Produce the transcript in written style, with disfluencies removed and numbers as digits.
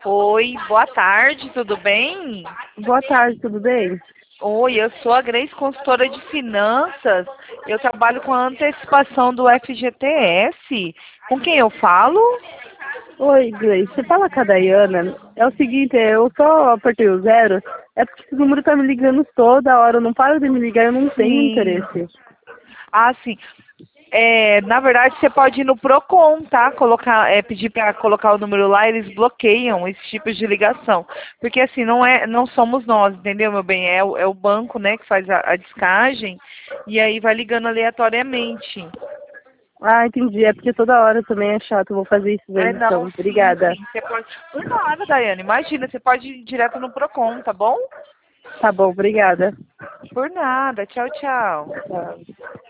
Oi, boa tarde, tudo bem? Boa tarde, tudo bem? Oi, eu sou a Grace, consultora de finanças. Eu trabalho com a antecipação do FGTS. Com quem eu falo? Oi, Gleice. Você fala com a Dayana? É o seguinte, eu só apertei o zero, é porque esse número tá me ligando toda hora, não para de me ligar, eu não tenho Sim. interesse. Ah, sim. Na verdade, você pode ir no Procon, tá? Pedir para colocar o número lá, eles bloqueiam esse tipo de ligação. Porque assim, não somos nós, entendeu, meu bem? É o banco, né, que faz a descagem e aí vai ligando aleatoriamente. Ah, entendi, é porque toda hora também é chato, eu vou fazer isso mesmo Não, então. sim, Obrigada. sim. Você pode. Por nada, Daiane. Imagina, você pode ir direto no Procon, tá bom? Tá bom, obrigada. Por nada. Tchau, tchau. Tchau.